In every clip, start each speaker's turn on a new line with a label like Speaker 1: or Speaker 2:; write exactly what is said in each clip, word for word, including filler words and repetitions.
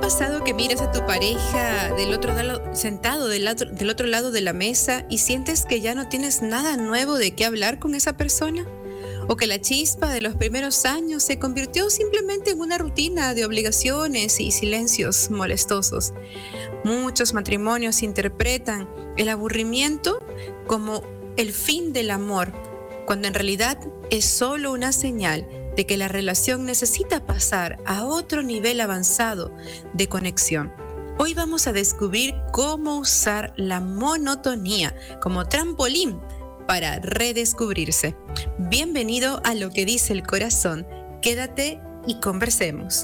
Speaker 1: pasado que miras a tu pareja del otro lado, sentado del otro, del otro lado de la mesa y sientes que ya no tienes nada nuevo de qué hablar con esa persona? ¿O que la chispa de los primeros años se convirtió simplemente en una rutina de obligaciones y silencios molestosos? Muchos matrimonios interpretan el aburrimiento como el fin del amor, cuando en realidad es solo una señal de que la relación necesita pasar a otro nivel avanzado de conexión. Hoy vamos a descubrir cómo usar la monotonía como trampolín para redescubrirse. Bienvenido a Lo que dice el corazón. Quédate y conversemos.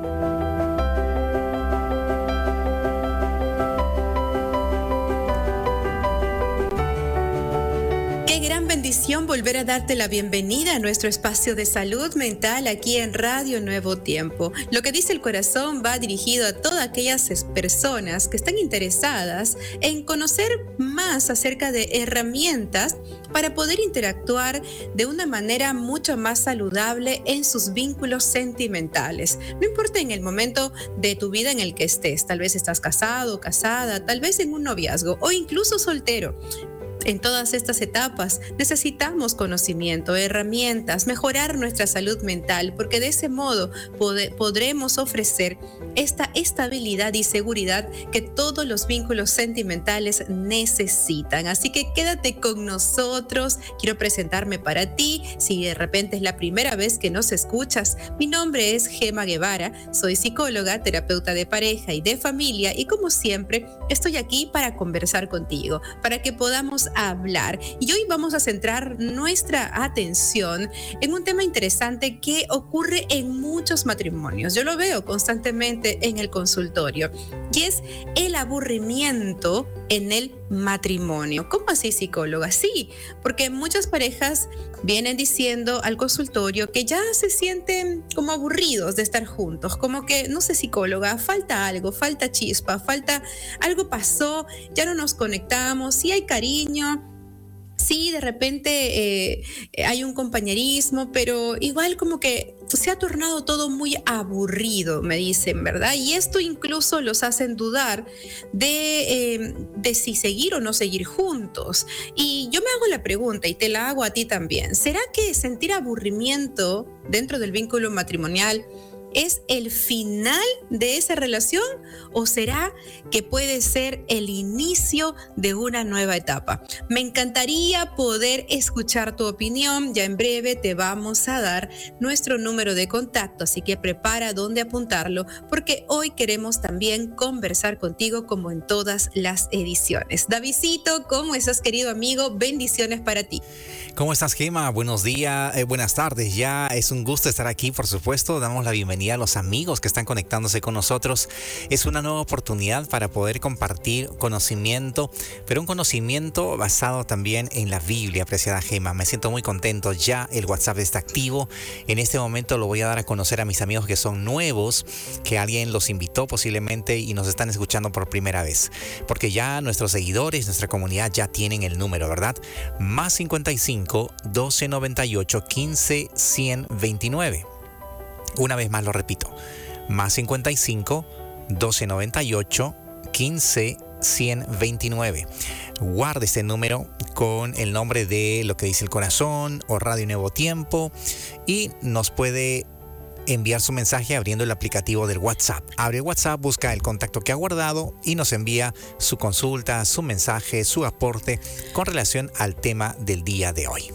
Speaker 1: Bendición volver a darte la bienvenida a nuestro espacio de salud mental aquí en Radio Nuevo Tiempo. Lo que dice el corazón va dirigido a todas aquellas personas que están interesadas en conocer más acerca de herramientas para poder interactuar de una manera mucho más saludable en sus vínculos sentimentales. No importa en el momento de tu vida en el que estés, tal vez estás casado, casada, tal vez en un noviazgo o incluso soltero. En todas estas etapas necesitamos conocimiento, herramientas, mejorar nuestra salud mental, porque de ese modo pod- podremos ofrecer esta estabilidad y seguridad que todos los vínculos sentimentales necesitan. Así que quédate con nosotros. Quiero presentarme para ti. Si de repente es la primera vez que nos escuchas, mi nombre es Gema Guevara, soy psicóloga, terapeuta de pareja y de familia, y como siempre estoy aquí para conversar contigo, para que podamos hablar. Y hoy vamos a centrar nuestra atención en un tema interesante que ocurre en muchos matrimonios. Yo lo veo constantemente en el consultorio, y es el aburrimiento en el matrimonio. ¿Cómo así, psicóloga? Sí, porque muchas parejas vienen diciendo al consultorio que ya se sienten como aburridos de estar juntos, como que, no sé, psicóloga, falta algo, falta chispa, falta algo pasó, ya no nos conectamos, sí hay cariño, sí, de repente eh, hay un compañerismo, pero igual como que se ha tornado todo muy aburrido, me dicen, ¿verdad? Y esto incluso los hacen dudar de, eh, de si seguir o no seguir juntos. Y yo me hago la pregunta, y te la hago a ti también. ¿Será que sentir aburrimiento dentro del vínculo matrimonial es el final de esa relación, o será que puede ser el inicio de una nueva etapa? Me encantaría poder escuchar tu opinión. Ya en breve te vamos a dar nuestro número de contacto, así que prepara dónde apuntarlo, porque hoy queremos también conversar contigo como en todas las ediciones. Davidcito, ¿cómo estás, querido amigo? Bendiciones para ti.
Speaker 2: ¿Cómo estás, Gema? Buenos días, eh, buenas tardes. Ya es un gusto estar aquí, por supuesto. Damos la bienvenida a los amigos que están conectándose con nosotros. Es una nueva oportunidad para poder compartir conocimiento, pero un conocimiento basado también en la Biblia, apreciada Gema. Me siento muy contento. Ya el WhatsApp está activo. En este momento lo voy a dar a conocer a mis amigos que son nuevos, que alguien los invitó posiblemente y nos están escuchando por primera vez. Porque ya nuestros seguidores, nuestra comunidad ya tienen el número, ¿verdad? Más cincuenta y cinco, doce noventa y ocho, quince, cien veintinueve. Una vez más lo repito, más cincuenta y cinco, doce noventa y ocho, quince, cien veintinueve. Guarde este número con el nombre de Lo que dice el corazón o Radio Nuevo Tiempo, y nos puede enviar su mensaje abriendo el aplicativo del WhatsApp. Abre el WhatsApp, busca el contacto que ha guardado y nos envía su consulta, su mensaje, su aporte con relación al tema del día de hoy.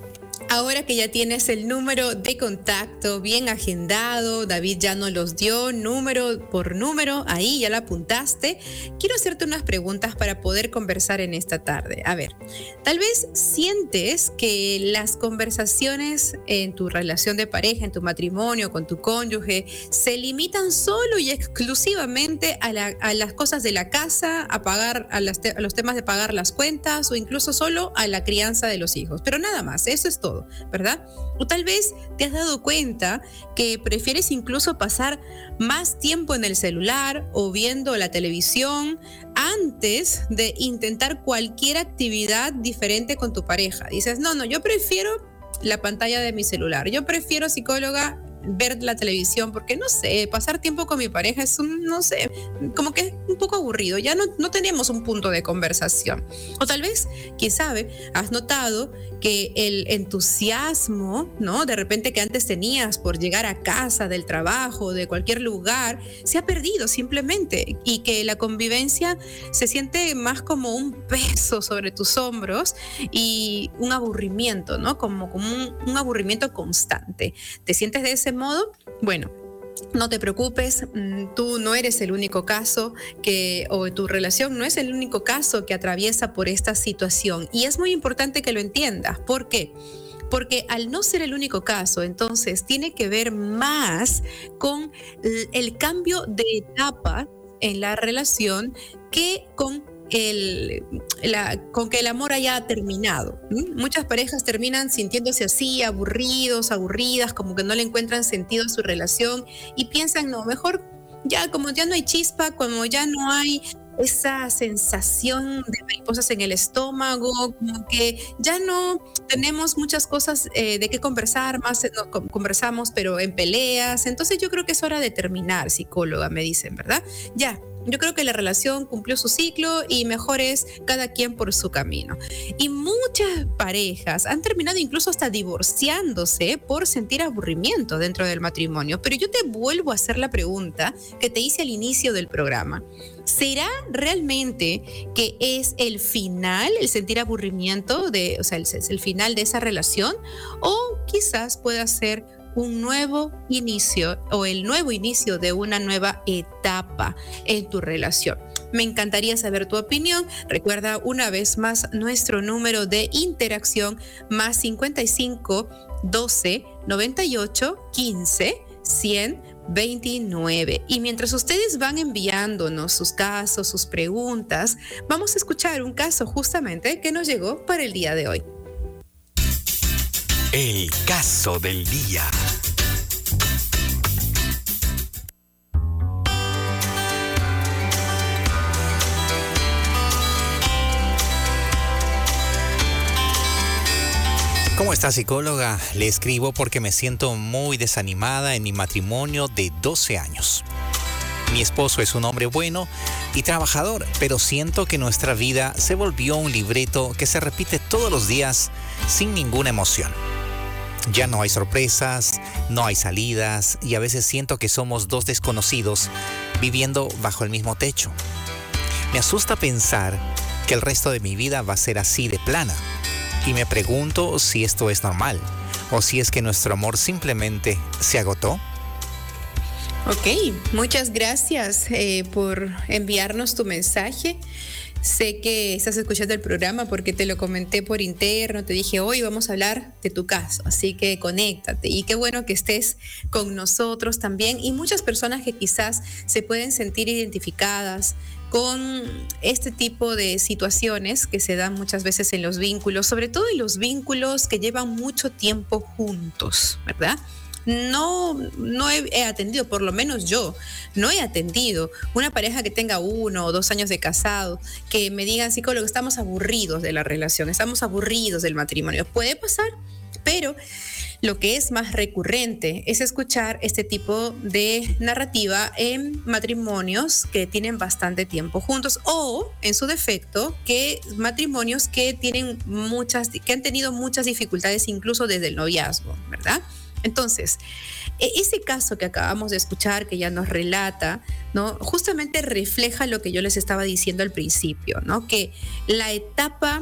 Speaker 1: Ahora que ya tienes el número de contacto bien agendado, David ya nos los dio número por número, ahí ya la apuntaste. Quiero hacerte unas preguntas para poder conversar en esta tarde. A ver, tal vez sientes que las conversaciones en tu relación de pareja, en tu matrimonio, con tu cónyuge, se limitan solo y exclusivamente a, la, a las cosas de la casa, a pagar, a, las te, a los temas de pagar las cuentas, o incluso solo a la crianza de los hijos. Pero nada más, eso es todo, ¿verdad? O tal vez te has dado cuenta que prefieres incluso pasar más tiempo en el celular o viendo la televisión antes de intentar cualquier actividad diferente con tu pareja. Dices, no, no, yo prefiero la pantalla de mi celular. Yo prefiero, psicóloga, ver la televisión, porque no sé, pasar tiempo con mi pareja es un, no sé, como que es un poco aburrido, ya no, no tenemos un punto de conversación. O tal vez, quién sabe, has notado que el entusiasmo, ¿no? De repente que antes tenías por llegar a casa, del trabajo, de cualquier lugar, se ha perdido simplemente, y que la convivencia se siente más como un peso sobre tus hombros y un aburrimiento, ¿no? Como, como un, un aburrimiento constante. ¿Te sientes de ese modo? Bueno, no te preocupes, tú no eres el único caso que, o tu relación no es el único caso que atraviesa por esta situación. Y es muy importante que lo entiendas. ¿Por qué? Porque al no ser el único caso, entonces tiene que ver más con el cambio de etapa en la relación que con El, la, con que el amor haya terminado. ¿Mm? Muchas parejas terminan sintiéndose así, aburridos, aburridas, como que no le encuentran sentido a su relación y piensan, no, mejor ya, como ya no hay chispa, como ya no hay esa sensación de mariposas en el estómago, como que ya no tenemos muchas cosas eh, de qué conversar, más eh, no, conversamos pero en peleas, entonces yo creo que es hora de terminar, psicóloga, me dicen, ¿verdad? Ya. Yo creo que la relación cumplió su ciclo y mejor es cada quien por su camino. Y muchas parejas han terminado incluso hasta divorciándose por sentir aburrimiento dentro del matrimonio. Pero yo te vuelvo a hacer la pregunta que te hice al inicio del programa. ¿Será realmente que es el final, el sentir aburrimiento, de, o sea, el, el final de esa relación? ¿O quizás pueda ser un nuevo inicio o el nuevo inicio de una nueva etapa en tu relación? Me encantaría saber tu opinión. Recuerda una vez más nuestro número de interacción más cincuenta y cinco, doce, noventa y ocho, quince, cien, veintinueve. Y mientras ustedes van enviándonos sus casos, sus preguntas, vamos a escuchar un caso justamente que nos llegó para el día de hoy.
Speaker 2: El caso del día. ¿Cómo está, psicóloga? Le escribo porque me siento muy desanimada en mi matrimonio de doce años. Mi esposo es un hombre bueno y trabajador, pero siento que nuestra vida se volvió un libreto que se repite todos los días sin ninguna emoción. Ya no hay sorpresas, no hay salidas y a veces siento que somos dos desconocidos viviendo bajo el mismo techo. Me asusta pensar que el resto de mi vida va a ser así de plana y me pregunto si esto es normal o si es que nuestro amor simplemente se agotó.
Speaker 1: Ok, muchas gracias eh, por enviarnos tu mensaje. Sé que estás escuchando el programa porque te lo comenté por interno, te dije hoy vamos a hablar de tu caso, así que conéctate y qué bueno que estés con nosotros también y muchas personas que quizás se pueden sentir identificadas con este tipo de situaciones que se dan muchas veces en los vínculos, sobre todo en los vínculos que llevan mucho tiempo juntos, ¿verdad? No, no he, he atendido, por lo menos yo, no he atendido una pareja que tenga uno o dos años de casado, que me digan, psicólogo, estamos aburridos de la relación, estamos aburridos del matrimonio. Puede pasar, pero lo que es más recurrente es escuchar este tipo de narrativa en matrimonios que tienen bastante tiempo juntos o, en su defecto, que matrimonios que tienen muchas, que han tenido muchas dificultades incluso desde el noviazgo, ¿verdad? Entonces, ese caso que acabamos de escuchar, que ya nos relata, ¿no? Justamente refleja lo que yo les estaba diciendo al principio, ¿no? Que la etapa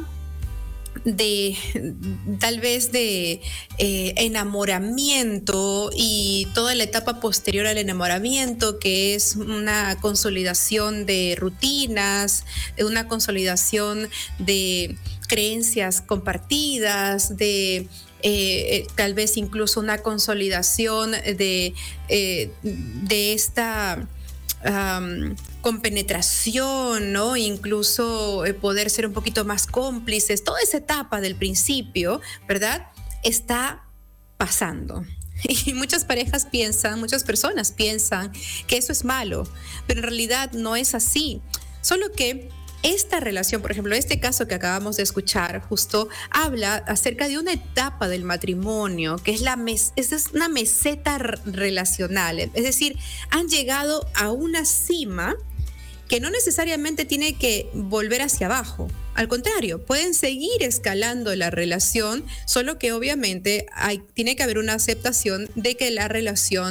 Speaker 1: de tal vez de eh, enamoramiento y toda la etapa posterior al enamoramiento, que es una consolidación de rutinas, una consolidación de creencias compartidas, de Eh, tal vez incluso una consolidación de, eh, de esta um, compenetración, ¿no? Incluso eh, poder ser un poquito más cómplices. Toda esa etapa del principio, ¿verdad? Está pasando. Y muchas parejas piensan, muchas personas piensan que eso es malo, pero en realidad no es así. Solo que esta relación, por ejemplo, este caso que acabamos de escuchar, justo habla acerca de una etapa del matrimonio, que es, la mes, es una meseta relacional. Es decir, han llegado a una cima que no necesariamente tiene que volver hacia abajo. Al contrario, pueden seguir escalando la relación, solo que obviamente hay, tiene que haber una aceptación de que la relación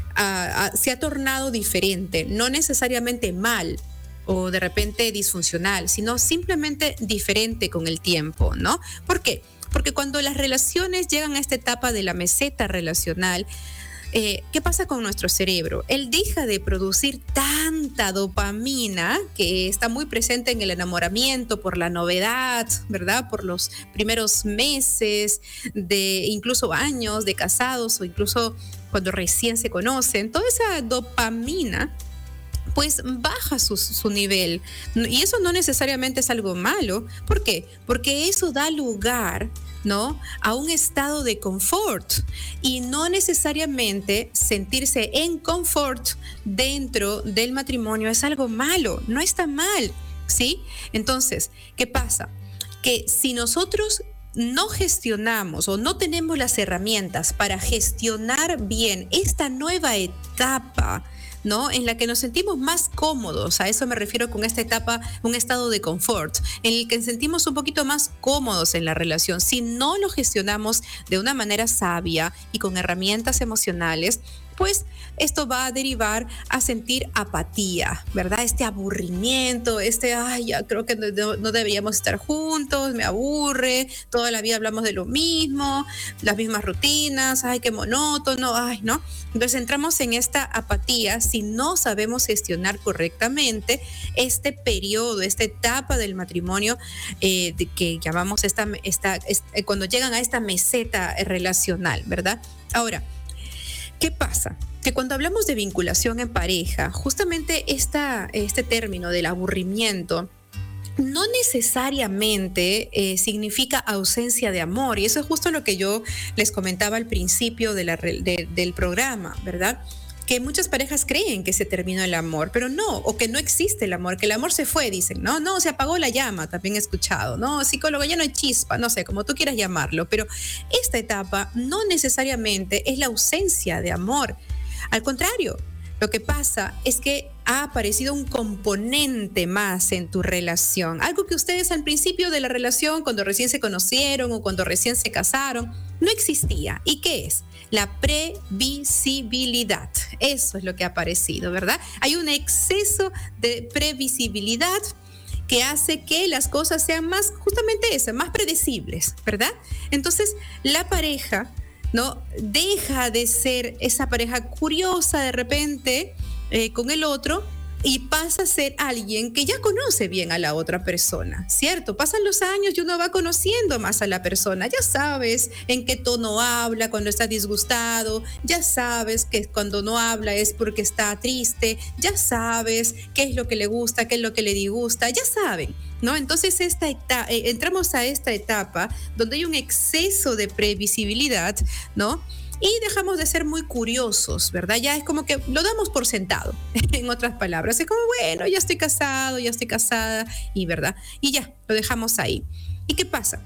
Speaker 1: uh, uh, se ha tornado diferente, no necesariamente mal o de repente disfuncional, sino simplemente diferente con el tiempo, ¿no? ¿Por qué? Porque cuando las relaciones llegan a esta etapa de la meseta relacional, eh, ¿qué pasa con nuestro cerebro? Él deja de producir tanta dopamina que está muy presente en el enamoramiento por la novedad, ¿verdad? Por los primeros meses, de incluso años de casados o incluso cuando recién se conocen. Toda esa dopamina pues baja su, su nivel. Y eso no necesariamente es algo malo. ¿Por qué? Porque eso da lugar, ¿no?, a un estado de confort, y no necesariamente sentirse en confort dentro del matrimonio es algo malo, no está mal, ¿sí? Entonces, ¿qué pasa? Que si nosotros no gestionamos o no tenemos las herramientas para gestionar bien esta nueva etapa, ¿no?, en la que nos sentimos más cómodos, a eso me refiero con esta etapa, un estado de confort, en el que nos sentimos un poquito más cómodos en la relación. Si no lo gestionamos de una manera sabia y con herramientas emocionales, pues esto va a derivar a sentir apatía, ¿verdad? Este aburrimiento, este, ay, ya creo que no, no deberíamos estar juntos, me aburre, toda la vida hablamos de lo mismo, las mismas rutinas, ay, qué monótono, ay, ¿no? Entonces entramos en esta apatía si no sabemos gestionar correctamente este periodo, esta etapa del matrimonio eh, de que llamamos esta, esta, esta, cuando llegan a esta meseta relacional, ¿verdad? Ahora, ¿qué pasa? Que cuando hablamos de vinculación en pareja, justamente esta, este término del aburrimiento no necesariamente eh, significa ausencia de amor. Y eso es justo lo que yo les comentaba al principio de la, de, del programa, ¿verdad? Que muchas parejas creen que se terminó el amor, pero no, o que no existe el amor, que el amor se fue, dicen, no, no, se apagó la llama, también he escuchado, no, psicólogo, ya no hay chispa, no sé, como tú quieras llamarlo, pero esta etapa no necesariamente es la ausencia de amor. Al contrario, lo que pasa es que ha aparecido un componente más en tu relación, algo que ustedes al principio de la relación, cuando recién se conocieron o cuando recién se casaron, no existía. ¿Y qué es? La previsibilidad. Eso es lo que ha aparecido, ¿verdad? Hay un exceso de previsibilidad que hace que las cosas sean más, justamente eso, más predecibles, ¿verdad? Entonces, la pareja, ¿no?, deja de ser esa pareja curiosa de repente eh, con el otro y pasa a ser alguien que ya conoce bien a la otra persona, ¿cierto? Pasan los años y uno va conociendo más a la persona. Ya sabes en qué tono habla cuando está disgustado, ya sabes que cuando no habla es porque está triste, ya sabes qué es lo que le gusta, qué es lo que le disgusta, ya saben, ¿no? Entonces esta etapa, eh, entramos a esta etapa donde hay un exceso de previsibilidad, ¿no? Y dejamos de ser muy curiosos, ¿verdad? Ya es como que lo damos por sentado, en otras palabras. Es como, bueno, ya estoy casado, ya estoy casada, y ¿verdad? Y ya, lo dejamos ahí. ¿Y qué pasa?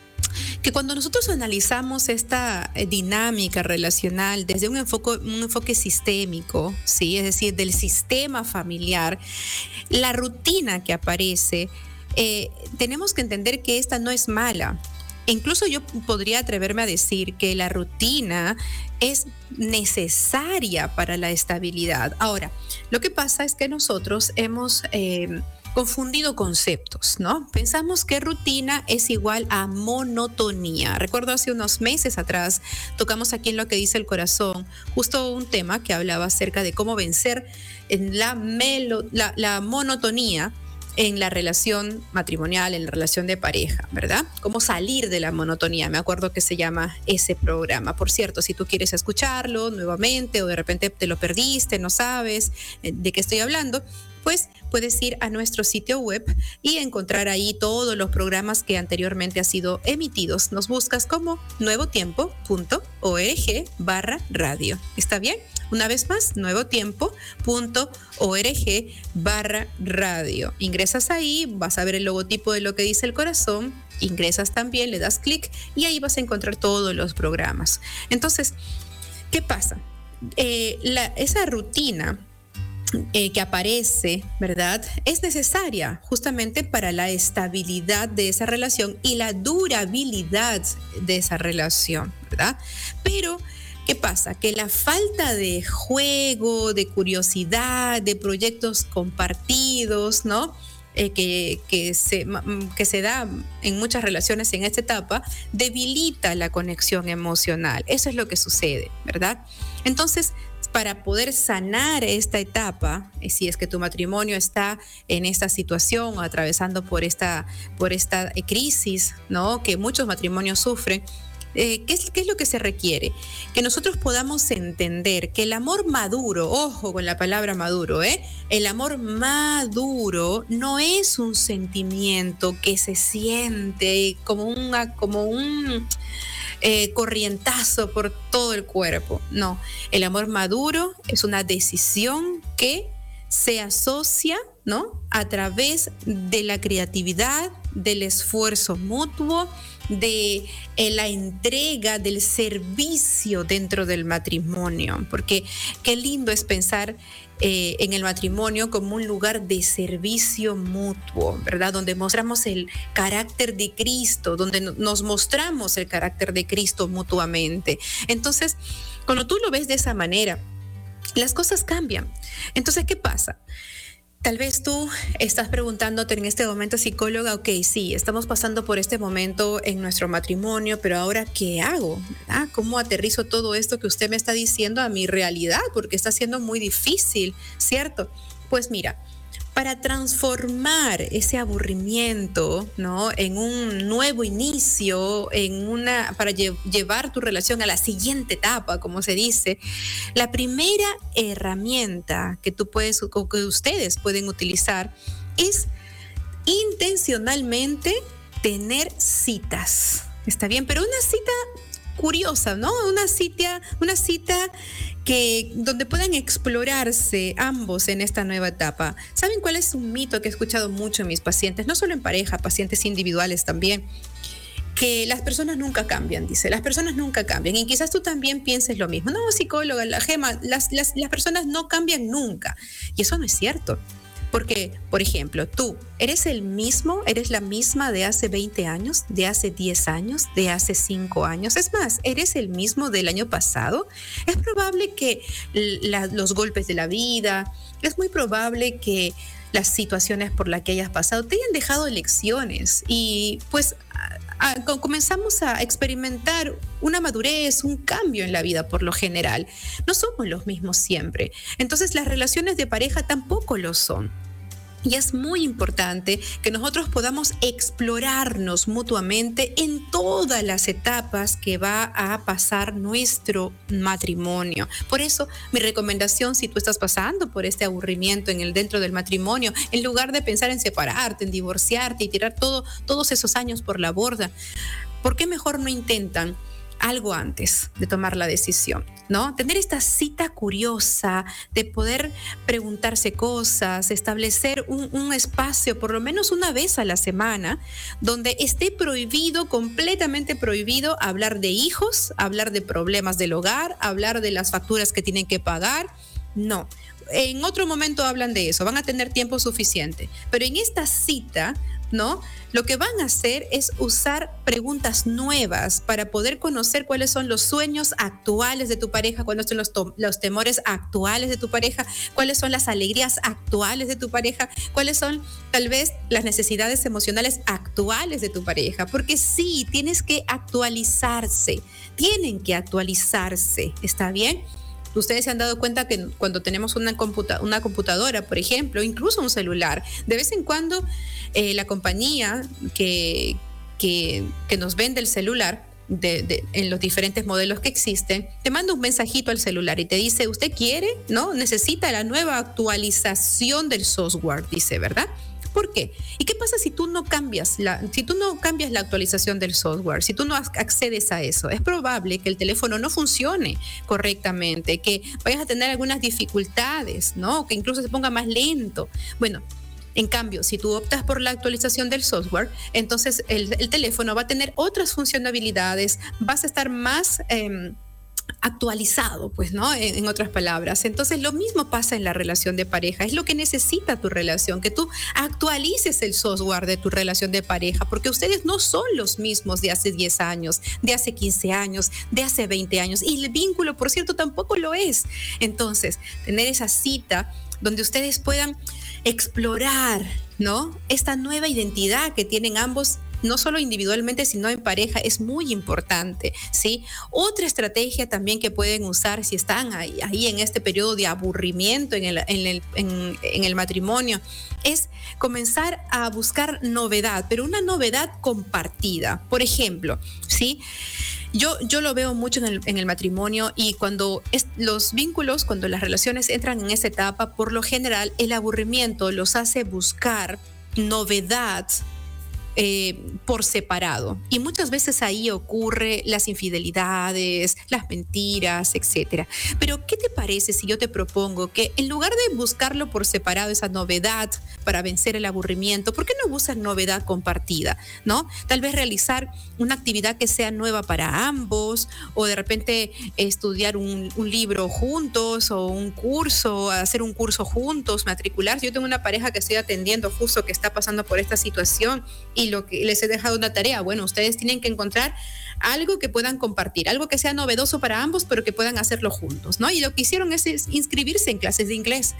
Speaker 1: Que cuando nosotros analizamos esta dinámica relacional desde un enfoque, un enfoque sistémico, ¿sí?, es decir, del sistema familiar, la rutina que aparece, eh, tenemos que entender que esta no es mala. Incluso yo podría atreverme a decir que la rutina es necesaria para la estabilidad. Ahora, lo que pasa es que nosotros hemos eh, confundido conceptos, ¿no? Pensamos que rutina es igual a monotonía. Recuerdo hace unos meses atrás tocamos aquí en Lo que dice el corazón justo un tema que hablaba acerca de cómo vencer en la, melo, la, la monotonía en la relación matrimonial, en la relación de pareja, ¿verdad? Cómo salir de la monotonía. Me acuerdo que se llama ese programa. Por cierto, si tú quieres escucharlo nuevamente o de repente te lo perdiste, no sabes de qué estoy hablando, pues puedes ir a nuestro sitio web y encontrar ahí todos los programas que anteriormente han sido emitidos. Nos buscas como nuevotiempo punto org barra radio. ¿Está bien? Una vez más, nuevotiempo punto org barra radio. Ingresas ahí, vas a ver el logotipo de Lo que dice el corazón, ingresas también, le das clic y ahí vas a encontrar todos los programas. Entonces, ¿qué pasa? Eh, la, esa rutina eh, que aparece, ¿verdad? Es necesaria justamente para la estabilidad de esa relación y la durabilidad de esa relación, ¿verdad? Pero ¿qué pasa? Que la falta de juego, de curiosidad, de proyectos compartidos, ¿no? Eh, que, que, se, que se da en muchas relaciones en esta etapa, debilita la conexión emocional. Eso es lo que sucede, ¿verdad? Entonces, para poder sanar esta etapa, eh, si es que tu matrimonio está en esta situación o atravesando por esta, por esta crisis, ¿no? Que muchos matrimonios sufren, Eh, ¿qué es, ¿qué es lo que se requiere? Que nosotros podamos entender que el amor maduro, ojo con la palabra maduro, ¿eh? El amor maduro no es un sentimiento que se siente como, una, como un eh, corrientazo por todo el cuerpo. No, el amor maduro es una decisión que se asocia, ¿no? A través de la creatividad, del esfuerzo mutuo, de eh, la entrega, del servicio dentro del matrimonio, porque qué lindo es pensar eh, en el matrimonio como un lugar de servicio mutuo, ¿verdad? Donde mostramos el carácter de Cristo, donde nos mostramos el carácter de Cristo mutuamente. Entonces, cuando tú lo ves de esa manera, las cosas cambian. Entonces, ¿qué pasa? Tal vez tú estás preguntándote en este momento, psicóloga, ok, sí, estamos pasando por este momento en nuestro matrimonio, pero ahora, ¿qué hago? ¿Verdad? ¿Cómo aterrizo todo esto que usted me está diciendo a mi realidad? Porque está siendo muy difícil, ¿cierto? Pues mira, para transformar ese aburrimiento, ¿no? En un nuevo inicio, en una, para lle- llevar tu relación a la siguiente etapa, como se dice, la primera herramienta que tú puedes, o que ustedes pueden utilizar es intencionalmente tener citas. ¿Está bien? Pero una cita curiosa, ¿no? Una cita, una cita que, donde puedan explorarse ambos en esta nueva etapa. ¿Saben cuál es un mito que he escuchado mucho en mis pacientes? No solo en pareja, pacientes individuales también. Que las personas nunca cambian, dice. Las personas nunca cambian. Y quizás tú también pienses lo mismo. No, psicóloga, la Gema, las, las, las personas no cambian nunca. Y eso no es cierto. Porque, por ejemplo, tú eres el mismo, eres la misma de hace veinte años, de hace diez años, de hace cinco años. Es más, eres el mismo del año pasado. Es probable que la, los golpes de la vida, es muy probable que las situaciones por las que hayas pasado te hayan dejado lecciones. Y pues a, a, comenzamos a experimentar una madurez, un cambio en la vida por lo general. No somos los mismos siempre. Entonces las relaciones de pareja tampoco lo son. Y es muy importante que nosotros podamos explorarnos mutuamente en todas las etapas que va a pasar nuestro matrimonio. Por eso, mi recomendación, si tú estás pasando por este aburrimiento en el dentro del matrimonio, en lugar de pensar en separarte, en divorciarte y tirar todo, todos esos años por la borda, ¿por qué mejor no intentan algo antes de tomar la decisión, ¿no? Tener esta cita curiosa de poder preguntarse cosas, establecer un, un espacio por lo menos una vez a la semana donde esté prohibido, completamente prohibido, hablar de hijos, hablar de problemas del hogar, hablar de las facturas que tienen que pagar. No. En otro momento hablan de eso, van a tener tiempo suficiente. Pero en esta cita, ¿no? Lo que van a hacer es usar preguntas nuevas para poder conocer cuáles son los sueños actuales de tu pareja, cuáles son los, to- los temores actuales de tu pareja, cuáles son las alegrías actuales de tu pareja, cuáles son tal vez las necesidades emocionales actuales de tu pareja. Porque sí, tienes que actualizarse, tienen que actualizarse, ¿está bien? Ustedes se han dado cuenta que cuando tenemos una, computa- una computadora, por ejemplo, incluso un celular, de vez en cuando eh, la compañía que, que, que nos vende el celular de, de, en los diferentes modelos que existen, te manda un mensajito al celular y te dice, ¿usted quiere? ¿No? Necesita la nueva actualización del software, dice, ¿verdad? ¿Por qué? ¿Y qué pasa si tú no cambias la, si tú no cambias la actualización del software, si tú no accedes a eso? Es probable que el teléfono no funcione correctamente, que vayas a tener algunas dificultades, ¿no? Que incluso se ponga más lento. Bueno, en cambio, si tú optas por la actualización del software, entonces el, el teléfono va a tener otras funcionalidades, vas a estar más Eh, actualizado, pues, ¿no? En, en otras palabras. Entonces, lo mismo pasa en la relación de pareja. Es lo que necesita tu relación, que tú actualices el software de tu relación de pareja, porque ustedes no son los mismos de hace diez años, de hace quince años, de hace veinte años. Y el vínculo, por cierto, tampoco lo es. Entonces, tener esa cita donde ustedes puedan explorar, ¿no? Esta nueva identidad que tienen ambos, no solo individualmente, sino en pareja, es muy importante, ¿sí? Otra estrategia también que pueden usar si están ahí, ahí en este periodo de aburrimiento en el, en, el, en, en el matrimonio, es comenzar a buscar novedad, pero una novedad compartida. Por ejemplo, ¿sí? Yo, yo lo veo mucho en el, en el matrimonio, y cuando es, los vínculos, cuando las relaciones entran en esa etapa, por lo general el aburrimiento los hace buscar novedad Eh, por separado, y muchas veces ahí ocurre las infidelidades, las mentiras, etcétera. Pero ¿qué te parece si yo te propongo que en lugar de buscarlo por separado, esa novedad para vencer el aburrimiento, ¿por qué no buscas novedad compartida? ¿No? Tal vez realizar una actividad que sea nueva para ambos, o de repente estudiar un, un libro juntos, o un curso, hacer un curso juntos, matricularse. Yo tengo una pareja que estoy atendiendo justo que está pasando por esta situación, y lo que les he dejado una tarea, bueno, ustedes tienen que encontrar algo que puedan compartir, algo que sea novedoso para ambos, pero que puedan hacerlo juntos, ¿no? Y lo que hicieron es, es inscribirse en clases de inglés.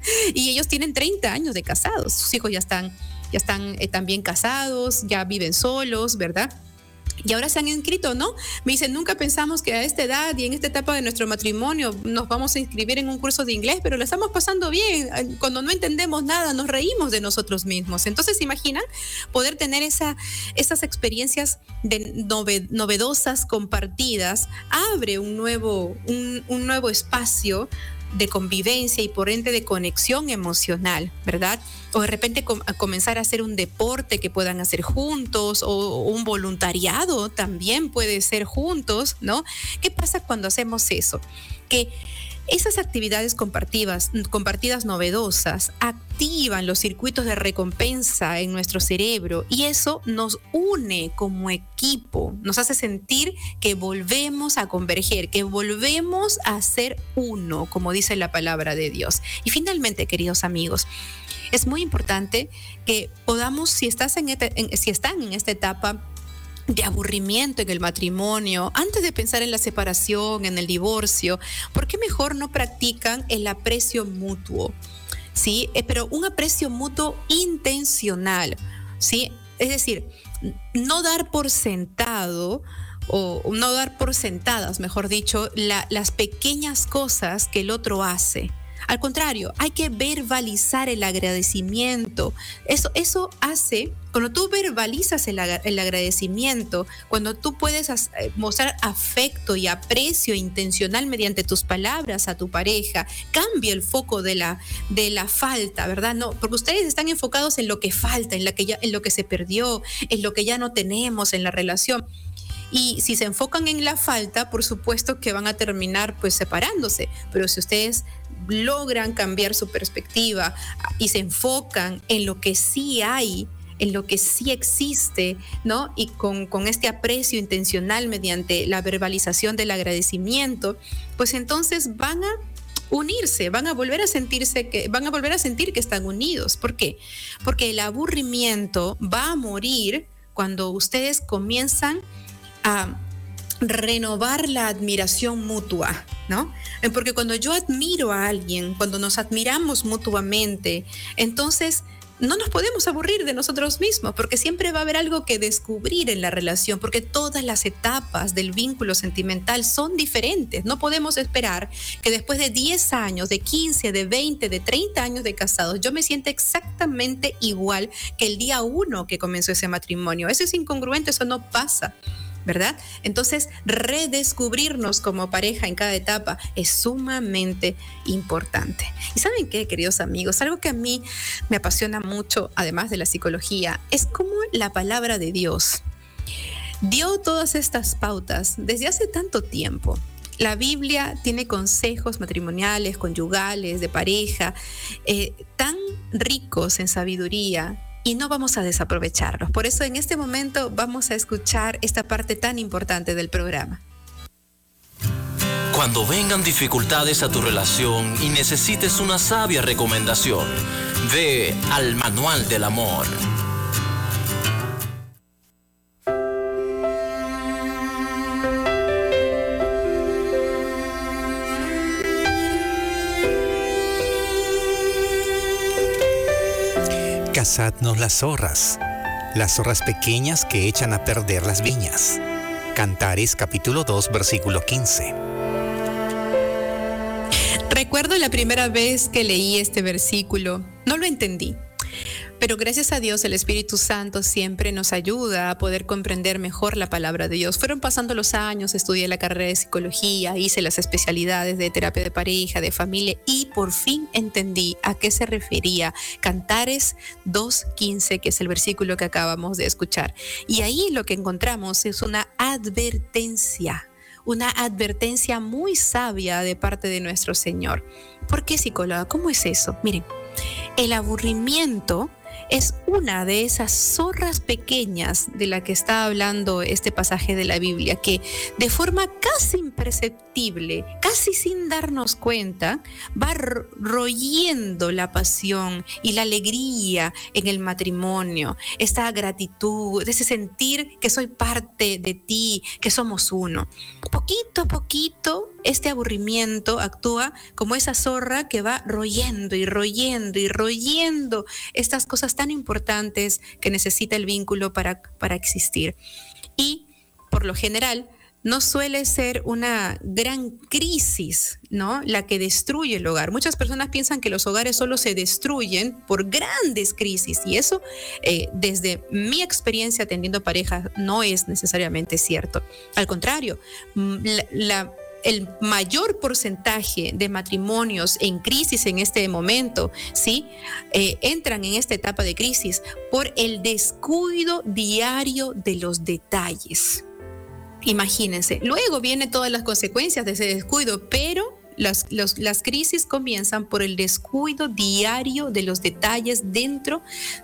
Speaker 1: Y ellos tienen treinta años de casados, sus hijos ya están, ya están eh, también casados, ya viven solos, ¿verdad? Y ahora se han inscrito, ¿no? Me dicen, nunca pensamos que a esta edad y en esta etapa de nuestro matrimonio nos vamos a inscribir en un curso de inglés, pero lo estamos pasando bien. Cuando no entendemos nada, nos reímos de nosotros mismos. Entonces, ¿se imaginan poder tener esa, esas experiencias de nove, novedosas, compartidas? Abre un nuevo, un, un nuevo espacio de convivencia y por ende de conexión emocional, ¿verdad? O de repente com- a comenzar a hacer un deporte que puedan hacer juntos, o, o un voluntariado también puede ser juntos, ¿no? ¿Qué pasa cuando hacemos eso? Que esas actividades compartidas, compartidas novedosas activan los circuitos de recompensa en nuestro cerebro, y eso nos une como equipo, nos hace sentir que volvemos a converger, que volvemos a ser uno, como dice la palabra de Dios. Y finalmente, queridos amigos, es muy importante que podamos, si estás en, esta, en, si están en esta etapa de aburrimiento en el matrimonio, antes de pensar en la separación, en el divorcio, ¿por qué mejor no practican el aprecio mutuo? ¿Sí? Eh, pero un aprecio mutuo intencional, ¿sí? Es decir, no dar por sentado, o no dar por sentadas, mejor dicho, la, las pequeñas cosas que el otro hace. Al contrario, hay que verbalizar el agradecimiento. Eso, eso hace, cuando tú verbalizas el, el agradecimiento, cuando tú puedes as, mostrar afecto y aprecio intencional mediante tus palabras a tu pareja, cambia el foco de la, de la falta, ¿verdad? No, porque ustedes están enfocados en lo que falta, en, la que ya, en lo que se perdió, en lo que ya no tenemos en la relación. Y si se enfocan en la falta, por supuesto que van a terminar pues separándose. Pero si ustedes logran cambiar su perspectiva y se enfocan en lo que sí hay, en lo que sí existe, ¿no? Y con, con este aprecio intencional mediante la verbalización del agradecimiento, pues entonces van a unirse, van a volver a sentirse que, van a volver a sentir que están unidos. ¿Por qué? Porque el aburrimiento va a morir cuando ustedes comienzan a renovar la admiración mutua, ¿no? Porque cuando yo admiro a alguien, cuando nos admiramos mutuamente, entonces no nos podemos aburrir de nosotros mismos, porque siempre va a haber algo que descubrir en la relación, porque todas las etapas del vínculo sentimental son diferentes. No podemos esperar que después de diez años, de quince, de veinte, de treinta años de casados, yo me sienta exactamente igual que el día uno que comenzó ese matrimonio. Eso es incongruente, eso no pasa. ¿verdad? Entonces, redescubrirnos como pareja en cada etapa es sumamente importante. ¿Y saben qué, queridos amigos? Algo que a mí me apasiona mucho, además de la psicología, es cómo la palabra de Dios dio todas estas pautas desde hace tanto tiempo. La Biblia tiene consejos matrimoniales, conyugales, de pareja, eh, tan ricos en sabiduría, y no vamos a desaprovecharlos. Por eso en este momento vamos a escuchar esta parte tan importante del programa.
Speaker 3: Cuando vengan dificultades a tu relación y necesites una sabia recomendación, ve al Manual del Amor.
Speaker 2: Cazadnos las zorras, las zorras pequeñas que echan a perder las viñas. Cantares capítulo dos, versículo quince.
Speaker 1: Recuerdo la primera vez que leí este versículo, no lo entendí. Pero gracias a Dios, el Espíritu Santo siempre nos ayuda a poder comprender mejor la palabra de Dios. Fueron pasando los años, estudié la carrera de psicología, hice las especialidades de terapia de pareja, de familia, y por fin entendí a qué se refería Cantares dos quince, que es el versículo que acabamos de escuchar. Y ahí lo que encontramos es una advertencia, una advertencia muy sabia de parte de nuestro Señor. ¿Por qué, psicóloga? ¿Cómo es eso? Miren, el aburrimiento es una de esas zorras pequeñas de la que está hablando este pasaje de la Biblia, que de forma casi imperceptible, casi sin darnos cuenta, va royendo la pasión y la alegría en el matrimonio, esta gratitud, ese sentir que soy parte de ti, que somos uno. Poquito a poquito, este aburrimiento actúa como esa zorra que va royendo y royendo y royendo estas cosas tan importantes que necesita el vínculo para, para existir. Y por lo general no suele ser una gran crisis, ¿no?, la que destruye el hogar. Muchas personas piensan que los hogares solo se destruyen por grandes crisis, y eso, eh, desde mi experiencia atendiendo parejas, no es necesariamente cierto. Al contrario, la, la el mayor porcentaje de matrimonios en crisis en este momento, ¿sí?, eh, entran en esta etapa de crisis por el descuido diario de los detalles. Imagínense, luego vienen todas las consecuencias de ese descuido, pero Las, los, las crisis comienzan por el descuido diario de los detalles dentro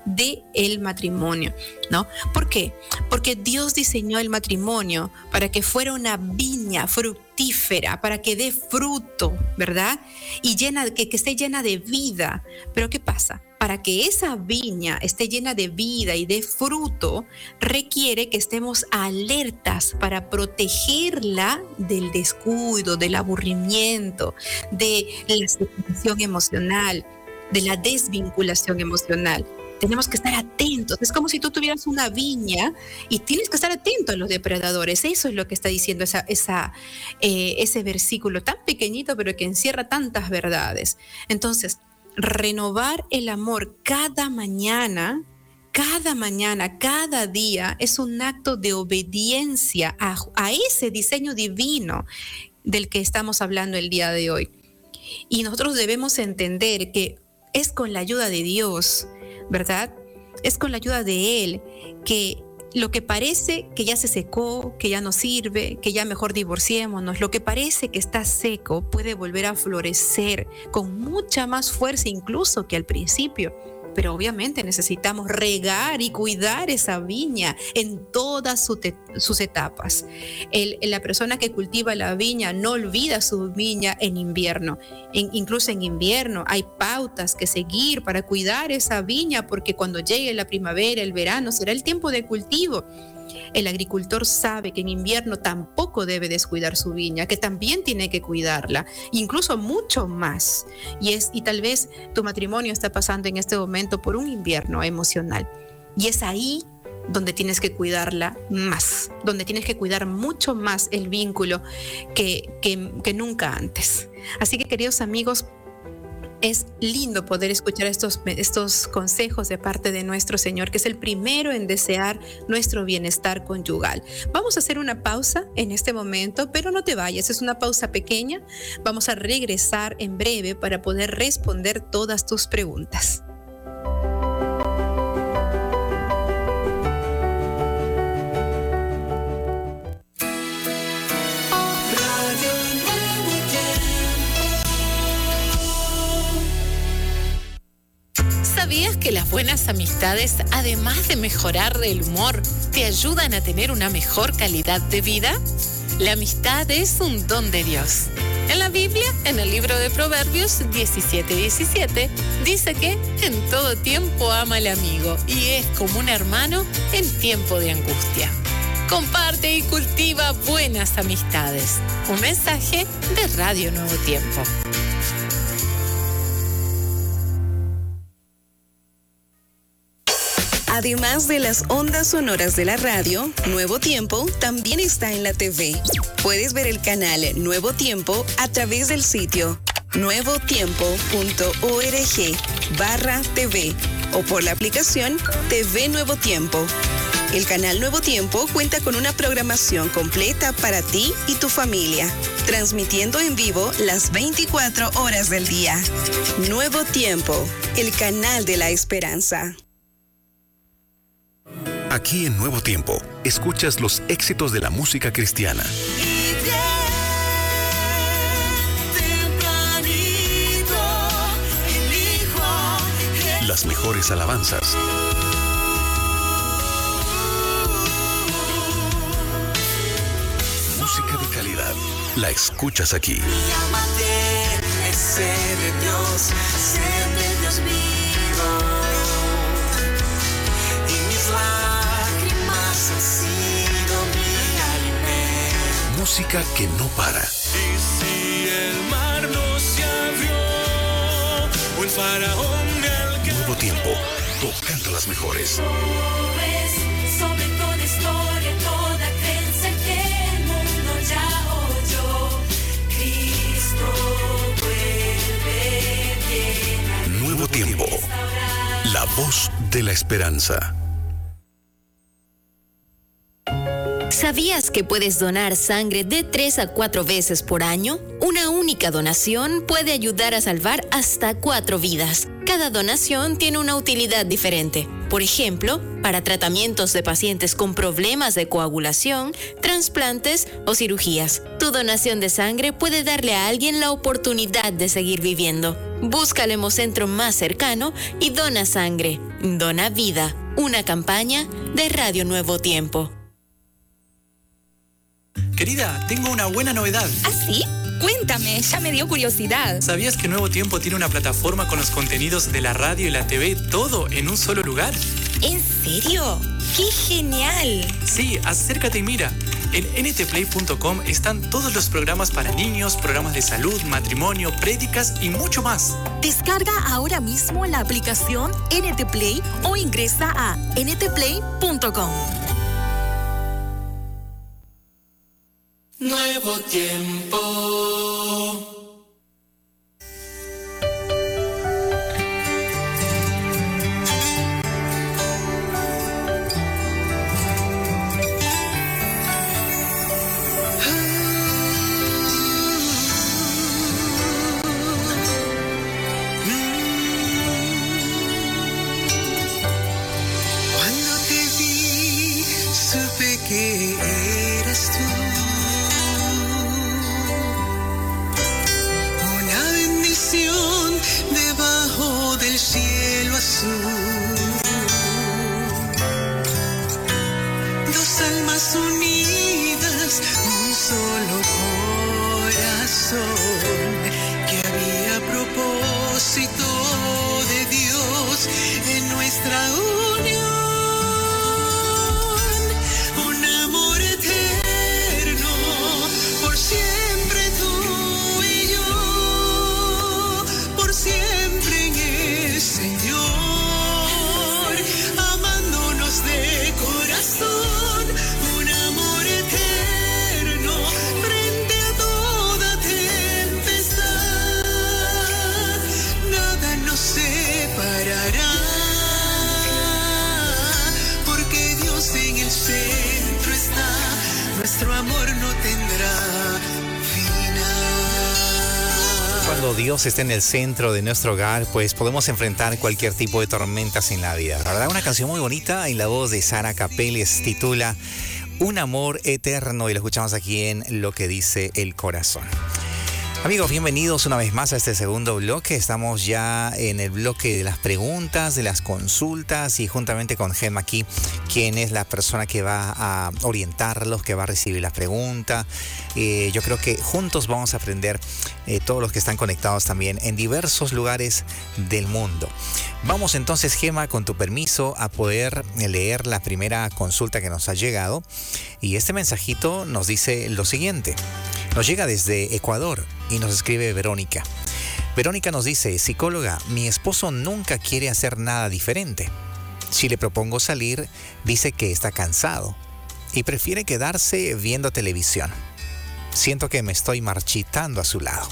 Speaker 1: del matrimonio, ¿no? ¿Por qué? Porque Dios diseñó el matrimonio para que fuera una viña fructífera, para que dé fruto, ¿verdad? Y llena, que, que esté llena de vida. Pero ¿qué pasa? Para que esa viña esté llena de vida y de fruto, requiere que estemos alertas para protegerla del descuido, del aburrimiento, de la separación emocional, de la desvinculación emocional. Tenemos que estar atentos. Es como si tú tuvieras una viña y tienes que estar atento a los depredadores. Eso es lo que está diciendo esa, esa, eh, ese versículo tan pequeñito, pero que encierra tantas verdades. Entonces, renovar el amor cada mañana, cada mañana, cada día es un acto de obediencia a, a ese diseño divino del que estamos hablando el día de hoy. Y nosotros debemos entender que es con la ayuda de Dios, ¿verdad? Es con la ayuda de Él que lo que parece que ya se secó, que ya no sirve, que ya mejor divorciémonos, lo que parece que está seco puede volver a florecer con mucha más fuerza incluso que al principio. Pero obviamente necesitamos regar y cuidar esa viña en todas su te- sus etapas. El, la persona que cultiva la viña no olvida su viña en invierno. En, incluso en invierno hay pautas que seguir para cuidar esa viña, porque cuando llegue la primavera, el verano, será el tiempo de cultivo. El agricultor sabe que en invierno tampoco debe descuidar su viña, que también tiene que cuidarla, incluso mucho más. Y, es, y tal vez tu matrimonio está pasando en este momento por un invierno emocional. Y es ahí donde tienes que cuidarla más, donde tienes que cuidar mucho más el vínculo que, que, que nunca antes. Así que, queridos amigos, Es lindo poder escuchar estos, estos consejos de parte de nuestro Señor, que es el primero en desear nuestro bienestar conyugal. Vamos a hacer una pausa en este momento, pero no te vayas, es una pausa pequeña. Vamos a regresar en breve para poder responder todas tus preguntas.
Speaker 4: ¿Sabías que las buenas amistades, además de mejorar el humor, te ayudan a tener una mejor calidad de vida? La amistad es un don de Dios. En la Biblia, en el libro de Proverbios diecisiete diecisiete, dice que en todo tiempo ama al amigo y es como un hermano en tiempo de angustia. Comparte y cultiva buenas amistades. Un mensaje de Radio Nuevo Tiempo.
Speaker 5: Además de las ondas sonoras de la radio, Nuevo Tiempo también está en la T V. Puedes ver el canal Nuevo Tiempo a través del sitio nuevotiempo.org barra TV o por la aplicación T V Nuevo Tiempo. El canal Nuevo Tiempo cuenta con una programación completa para ti y tu familia, transmitiendo en vivo las veinticuatro horas del día. Nuevo Tiempo, el canal de la esperanza.
Speaker 6: Aquí en Nuevo Tiempo, escuchas los éxitos de la música cristiana. Las mejores alabanzas. Música de calidad. La escuchas aquí. Música que no para.
Speaker 7: Y si el mar no se abrió, o el faraón me alcanzó.
Speaker 6: Nuevo Tiempo, tocando las mejores.
Speaker 8: Sobre toda historia, toda creencia que el mundo ya oyó. Cristo vuelve bien.
Speaker 6: Nuevo Tiempo, la voz de la esperanza.
Speaker 9: ¿Sabías que puedes donar sangre de tres a cuatro veces por año? Una única donación puede ayudar a salvar hasta cuatro vidas. Cada donación tiene una utilidad diferente. Por ejemplo, para tratamientos de pacientes con problemas de coagulación, trasplantes o cirugías. Tu donación de sangre puede darle a alguien la oportunidad de seguir viviendo. Busca el hemocentro más cercano y dona sangre. Dona vida. Una campaña de Radio Nuevo Tiempo.
Speaker 10: Querida, tengo una buena novedad.
Speaker 11: ¿Ah, sí? Cuéntame, ya me dio curiosidad.
Speaker 10: ¿Sabías que Nuevo Tiempo tiene una plataforma con los contenidos de la radio y la T V, todo en un solo lugar?
Speaker 11: ¿En serio? ¡Qué genial!
Speaker 10: Sí, acércate y mira. En n t play punto com están todos los programas para niños, programas de salud, matrimonio, prédicas y mucho más.
Speaker 12: Descarga ahora mismo la aplicación N T Play o ingresa a n t play punto com.
Speaker 7: Nuevo Tiempo.
Speaker 13: Cuando te vi, supe que eras tú. Debajo del cielo azul, dos almas unidas, un solo corazón, que había propósito de Dios en nuestra unión, un amor eterno por siempre. Siempre en el Señor, amándonos de corazón, un amor eterno frente a toda nuestro amor no tendrá final.
Speaker 2: Cuando Dios está en el centro de nuestro hogar, pues podemos enfrentar cualquier tipo de tormentas en la vida. La verdad, una canción muy bonita en la voz de Sara Capelli, se titula Un amor eterno y lo escuchamos aquí en Lo que dice el corazón. Amigos, bienvenidos una vez más a este segundo bloque. Estamos ya en el bloque de las preguntas, de las consultas y juntamente con Gemma aquí, quien es la persona que va a orientarlos, que va a recibir las preguntas. Eh, yo creo que juntos vamos a aprender, eh, todos los que están conectados también en diversos lugares del mundo. Vamos entonces, Gemma, con tu permiso, a poder leer la primera consulta que nos ha llegado. Y este mensajito nos dice lo siguiente. Nos llega desde Ecuador y nos escribe Verónica. Verónica nos dice, psicóloga, mi esposo nunca quiere hacer nada diferente. Si le propongo salir, dice que está cansado y prefiere quedarse viendo televisión. Siento que me estoy marchitando a su lado.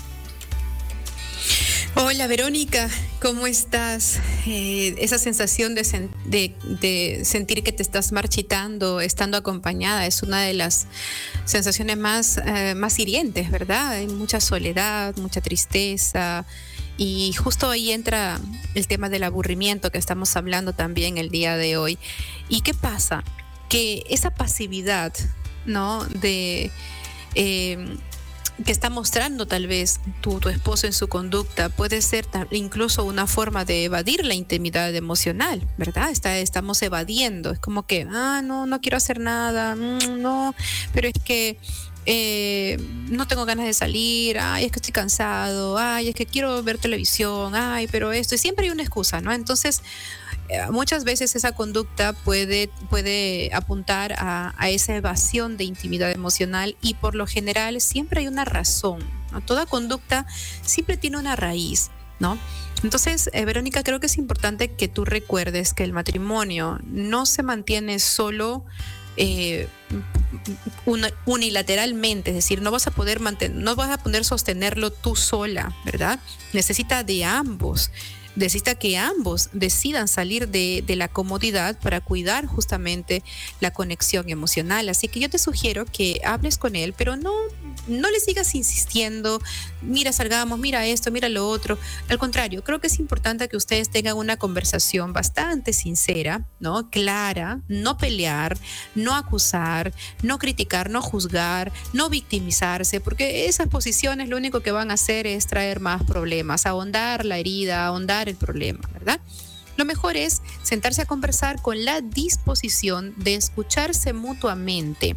Speaker 1: Hola Verónica, ¿cómo estás? Eh, esa sensación de, sen- de, de sentir que te estás marchitando estando acompañada es una de las sensaciones más, eh, más hirientes, ¿verdad? Hay mucha soledad, mucha tristeza y justo ahí entra el tema del aburrimiento que estamos hablando también el día de hoy. ¿Y qué pasa? Que esa pasividad, ¿no? De... Eh, que está mostrando tal vez tu, tu esposo en su conducta puede ser ta- incluso una forma de evadir la intimidad emocional, ¿verdad? Está, estamos evadiendo, es como que, ah, no, no quiero hacer nada, mm, no, pero es que eh, no tengo ganas de salir, ay, es que estoy cansado, ay, es que quiero ver televisión, ay, pero esto, y siempre hay una excusa, ¿no? Entonces, muchas veces esa conducta puede, puede apuntar a, a esa evasión de intimidad emocional y por lo general siempre hay una razón, ¿no? Toda conducta siempre tiene una raíz, ¿no? Entonces, eh, Verónica, creo que es importante que tú recuerdes que el matrimonio no se mantiene solo eh, una, unilateralmente, es decir, no vas a poder mantener, no vas a poder sostenerlo tú sola, ¿verdad? Necesita de ambos. Necesita que ambos decidan salir de, de la comodidad para cuidar justamente la conexión emocional. Así que yo te sugiero que hables con él, pero no, no le sigas insistiendo, mira, salgamos, mira esto, mira lo otro. Al contrario, creo que es importante que ustedes tengan una conversación bastante sincera, ¿no? Clara, no pelear, no acusar, no criticar, no juzgar, no victimizarse, porque esas posiciones lo único que van a hacer es traer más problemas, ahondar la herida, ahondar el problema, ¿verdad? Lo mejor es sentarse a conversar con la disposición de escucharse mutuamente.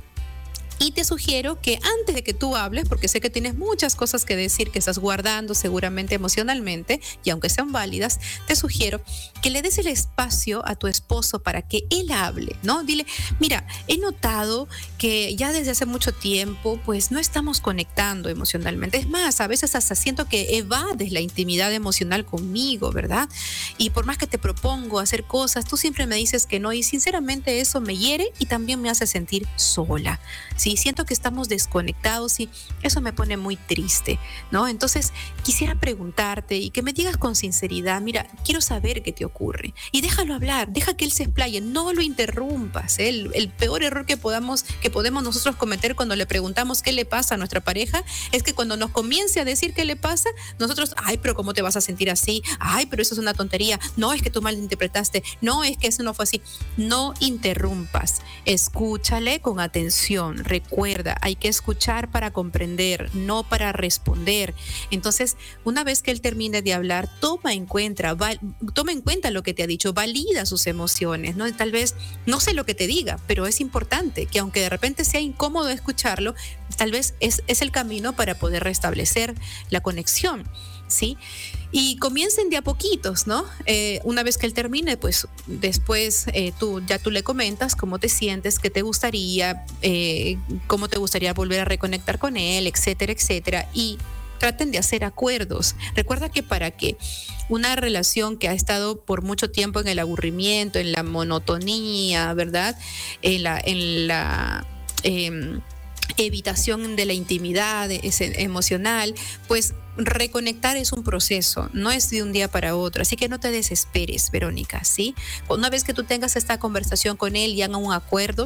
Speaker 1: Y te sugiero que antes de que tú hables, porque sé que tienes muchas cosas que decir que estás guardando seguramente emocionalmente, y aunque sean válidas, te sugiero que le des el espacio a tu esposo para que él hable, ¿no? Dile, mira, he notado que ya desde hace mucho tiempo, pues no estamos conectando emocionalmente. Es más, a veces hasta siento que evades la intimidad emocional conmigo, ¿verdad? Y por más que te propongo hacer cosas, tú siempre me dices que no, y sinceramente eso me hiere y también me hace sentir sola. Sí, siento que estamos desconectados y eso me pone muy triste, ¿no? Entonces, quisiera preguntarte y que me digas con sinceridad, mira, quiero saber qué te ocurre. Y déjalo hablar, deja que él se explaye, no lo interrumpas, ¿eh? El, el peor error que podamos, que podemos nosotros cometer cuando le preguntamos qué le pasa a nuestra pareja es que cuando nos comience a decir qué le pasa, nosotros, ay, pero ¿cómo te vas a sentir así? Ay, pero eso es una tontería. No, es que tú malinterpretaste. No, es que eso no fue así. No interrumpas, escúchale con atención. Recuerda, hay que escuchar para comprender, no para responder. Entonces, una vez que él termine de hablar, toma en cuenta, val, toma en cuenta lo que te ha dicho, valida sus emociones, ¿no? Tal vez no sé lo que te diga, pero es importante que aunque de repente sea incómodo escucharlo, tal vez es, es el camino para poder restablecer la conexión, ¿sí? Y comiencen de a poquitos, ¿no? Eh, una vez que él termine, pues después eh, tú ya tú le comentas cómo te sientes, qué te gustaría, eh, cómo te gustaría volver a reconectar con él, etcétera, etcétera. Y traten de hacer acuerdos. Recuerda que para que una relación que ha estado por mucho tiempo en el aburrimiento, en la monotonía, ¿verdad? En la... En la eh, evitación de la intimidad emocional, pues reconectar es un proceso, no es de un día para otro, así que no te desesperes, Verónica, ¿sí? Una vez que tú tengas esta conversación con él y hagan un acuerdo,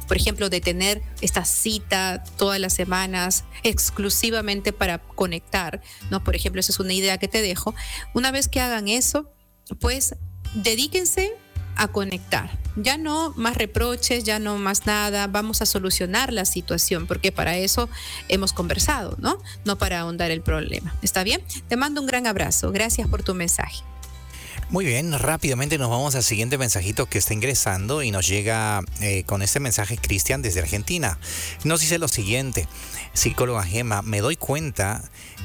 Speaker 1: por ejemplo, de tener esta cita todas las semanas exclusivamente para conectar, ¿no? Por ejemplo, esa es una idea que te dejo. Una vez que hagan eso, pues dedíquense a conectar. Ya no más reproches, ya no más nada, vamos a solucionar la situación, porque para eso hemos conversado, ¿no? No para ahondar el problema. ¿Está bien? Te mando un gran abrazo. Gracias por tu mensaje.
Speaker 2: Muy bien, rápidamente nos vamos al siguiente mensajito que está ingresando y nos llega eh, con este mensaje Cristian desde Argentina. Nos dice lo siguiente: psicóloga Gema, me doy cuenta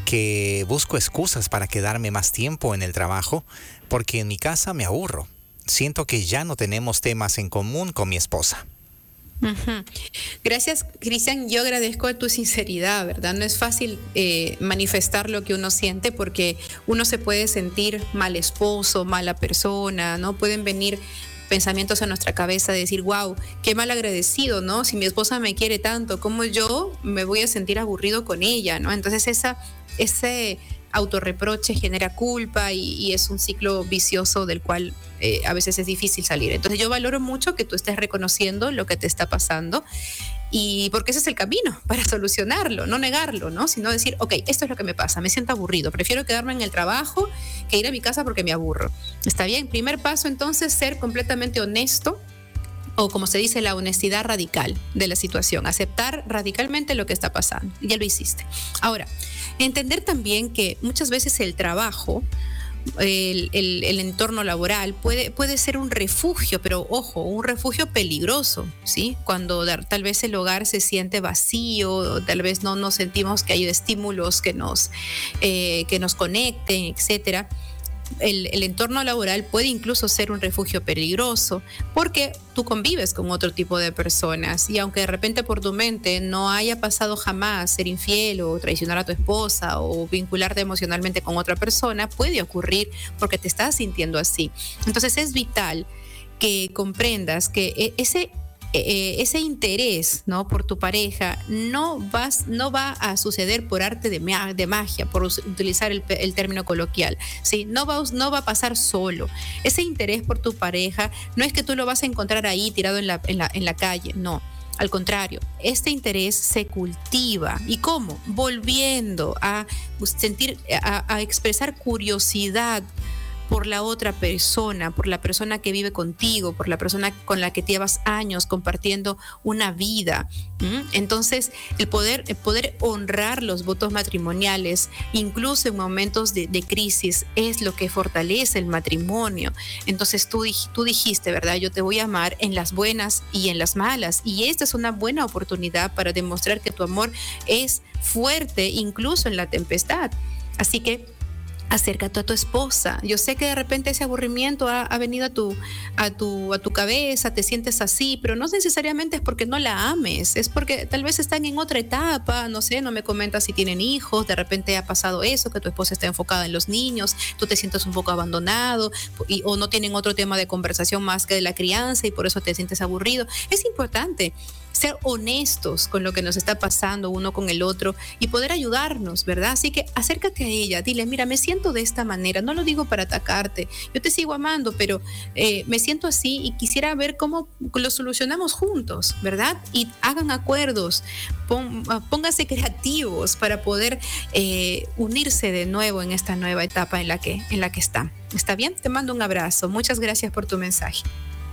Speaker 2: que busco excusas para quedarme más tiempo en el trabajo porque en mi casa me aburro. Siento que ya no tenemos temas en común con mi esposa.
Speaker 1: Uh-huh. Gracias, Cristian. Yo agradezco tu sinceridad, ¿verdad? No es fácil eh, manifestar lo que uno siente porque uno se puede sentir mal esposo, mala persona, ¿no? Pueden venir pensamientos a nuestra cabeza de decir, wow, qué mal agradecido, ¿no? Si mi esposa me quiere tanto, ¿cómo yo me voy a sentir aburrido con ella, ¿no? Entonces esa, ese autorreproche genera culpa y, y es un ciclo vicioso del cual eh, a veces es difícil salir. Entonces yo valoro mucho que tú estés reconociendo lo que te está pasando, y porque ese es el camino para solucionarlo, no negarlo, ¿no? Sino decir, ok, esto es lo que me pasa, me siento aburrido, prefiero quedarme en el trabajo que ir a mi casa porque me aburro. ¿Está bien? Primer paso, entonces, ser completamente honesto, o como se dice, la honestidad radical de la situación, aceptar radicalmente lo que está pasando. Ya lo hiciste. Ahora, entender también que muchas veces el trabajo, el, el, el entorno laboral puede, puede ser un refugio, pero ojo, un refugio peligroso, ¿sí? Cuando tal vez el hogar se siente vacío, tal vez no nos sentimos que hay estímulos que nos, eh, que nos conecten, etcétera. El, el entorno laboral puede incluso ser un refugio peligroso porque tú convives con otro tipo de personas, y aunque de repente por tu mente no haya pasado jamás ser infiel o traicionar a tu esposa o vincularte emocionalmente con otra persona, puede ocurrir porque te estás sintiendo así. Entonces es vital que comprendas que ese Eh, ese interés, ¿no?, por tu pareja no, vas, no va a suceder por arte de, ma- de magia, por us- utilizar el, el término coloquial, ¿sí? No va, no va a pasar solo. Ese interés por tu pareja no es que tú lo vas a encontrar ahí tirado en la, en la, en la calle, no. Al contrario, este interés se cultiva. ¿Y cómo? Volviendo a sentir, a, a expresar curiosidad por la otra persona, por la persona que vive contigo, por la persona con la que llevas años compartiendo una vida. ¿Mm? Entonces, el poder, el poder honrar los votos matrimoniales, incluso en momentos de, de crisis, es lo que fortalece el matrimonio. Entonces, tú, tú dijiste, ¿verdad? Yo te voy a amar en las buenas y en las malas. Y esta es una buena oportunidad para demostrar que tu amor es fuerte, incluso en la tempestad. Así que acércate a tu esposa. Yo sé que de repente ese aburrimiento ha, ha venido a tu, a, tu, a tu cabeza, te sientes así, pero no necesariamente es porque no la ames, es porque tal vez están en otra etapa, no sé, no me comentas si tienen hijos, de repente ha pasado eso, que tu esposa está enfocada en los niños, tú te sientes un poco abandonado, y, o no tienen otro tema de conversación más que de la crianza y por eso te sientes aburrido. Es importante ser honestos con lo que nos está pasando uno con el otro y poder ayudarnos, ¿verdad? Así que acércate a ella, dile, mira, me siento de esta manera, no lo digo para atacarte, yo te sigo amando, pero eh, me siento así y quisiera ver cómo lo solucionamos juntos, ¿verdad? Y hagan acuerdos, pon, pónganse creativos para poder eh, unirse de nuevo en esta nueva etapa en la que, en la que están. ¿Está bien? Te mando un abrazo. Muchas gracias por tu mensaje.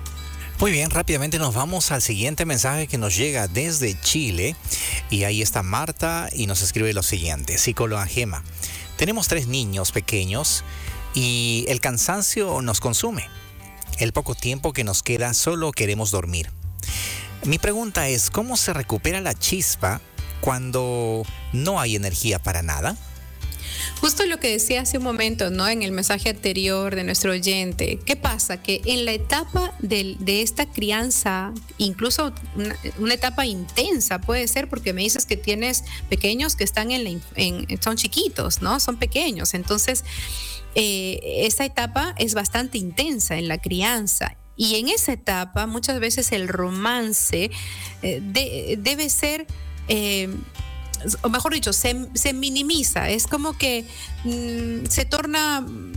Speaker 2: Muy bien, rápidamente nos vamos al siguiente mensaje que nos llega desde Chile, y ahí está Marta y nos escribe lo siguiente: psicóloga Gema, tenemos tres niños pequeños y el cansancio nos consume. El poco tiempo que nos queda solo queremos dormir. Mi pregunta es, ¿cómo se recupera la chispa cuando no hay energía para nada?
Speaker 1: Justo lo que decía hace un momento, ¿no?, en el mensaje anterior de nuestro oyente. ¿Qué pasa? Que en la etapa de, de esta crianza, incluso una, una etapa intensa puede ser, porque me dices que tienes pequeños que están en, la, en son chiquitos, ¿no? Son pequeños. Entonces, eh, esa etapa es bastante intensa en la crianza. Y en esa etapa, muchas veces el romance eh, de, debe ser... Eh, o mejor dicho, se, se minimiza, es como que mmm, se torna